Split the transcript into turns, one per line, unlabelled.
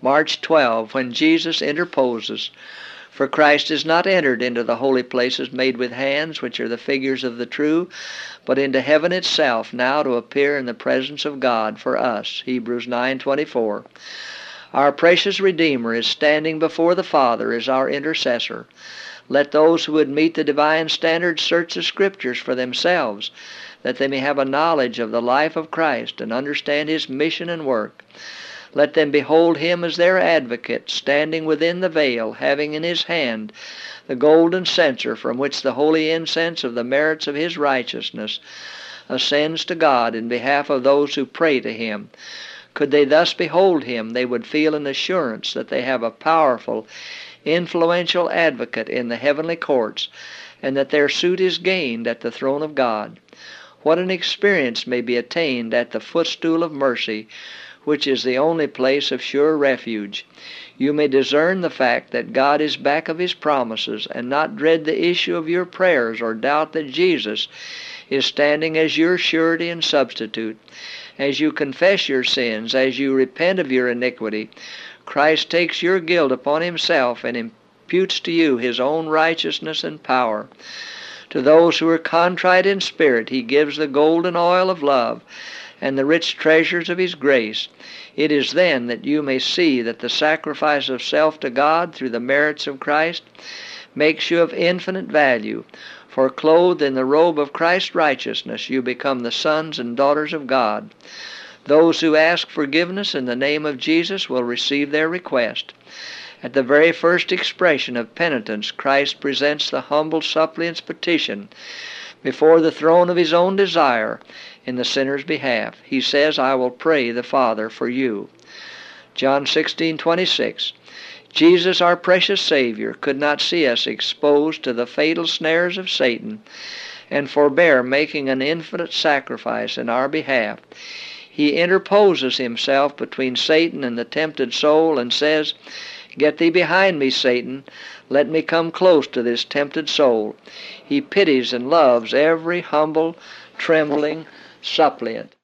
March 12, when Jesus interposes. For Christ is not entered into the holy places made with hands, which are the figures of the true, but into heaven itself, now to appear in the presence of God for us. Hebrews 9:24. Our precious Redeemer is standing before the Father as our intercessor. Let those who would meet the divine standard search the Scriptures for themselves, that they may have a knowledge of the life of Christ and understand His mission and work. Let them behold Him as their advocate, standing within the veil, having in His hand the golden censer from which the holy incense of the merits of His righteousness ascends to God in behalf of those who pray to Him. Could they thus behold Him, they would feel an assurance that they have a powerful, influential advocate in the heavenly courts, and that their suit is gained at the throne of God. What an experience may be attained at the footstool of mercy, which is the only place of sure refuge. You may discern the fact that God is back of His promises, and not dread the issue of your prayers, or doubt that Jesus is standing as your surety and substitute. As you confess your sins, as you repent of your iniquity, Christ takes your guilt upon Himself and imputes to you His own righteousness and power. To those who are contrite in spirit, He gives the golden oil of love and the rich treasures of His grace. It is then that you may see that the sacrifice of self to God through the merits of Christ makes you of infinite value, for clothed in the robe of Christ's righteousness you become the sons and daughters of God. Those who ask forgiveness in the name of Jesus will receive their request. At the very first expression of penitence, Christ presents the humble suppliant's petition before the throne of His own desire in the sinner's behalf. He says, I will pray the Father for you. John 16:26. Jesus, our precious Savior, could not see us exposed to the fatal snares of Satan, and forbear making an infinite sacrifice in our behalf. He interposes Himself between Satan and the tempted soul and says, Get thee behind me, Satan. Let me come close to this tempted soul. He pities and loves every humble, trembling suppliant.